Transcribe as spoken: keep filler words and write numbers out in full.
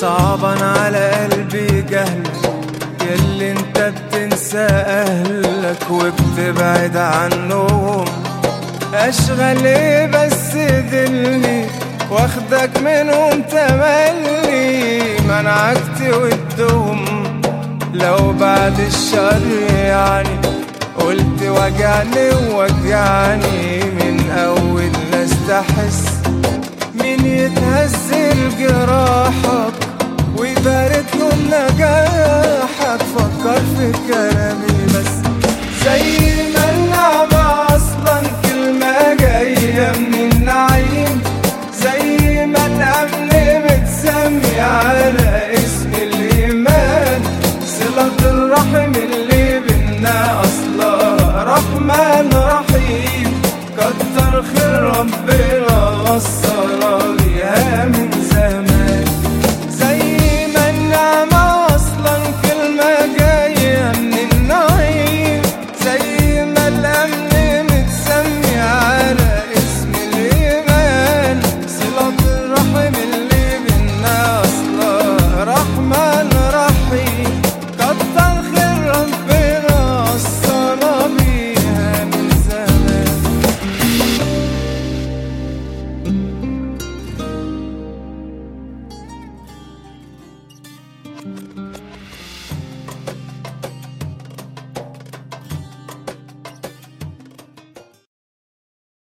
صعبان على قلبي جهلك، ياللي انت بتنسى اهلك وبتبعد عنهم. اشغل ايه بس دلني واخدك منهم تملي، منعك تودهم لو بعد الشر يعني. قلت وجعني ووجعني من اول ناس تحس، مين يتهزل جراحك ويبارك له نجاحك. فكر في كلامي بس، زي ما النعمة اصلا كلمة جاية من النعيم، زي ما الامن متسمي على اسم الايمان. صلة الرحم اللي بينا اصلا رحمن رحيم، كتر خير ربنا وصلنا ليها من زمان. زي ما النعمة اصلا كلمة جاية من النعيم، زي ما الامن متسمي على اسم الايمان. صلة الرحم اللي بينا اصلا رحمن رحيم، كتر خير ربنا وصلنا بيها من زمان.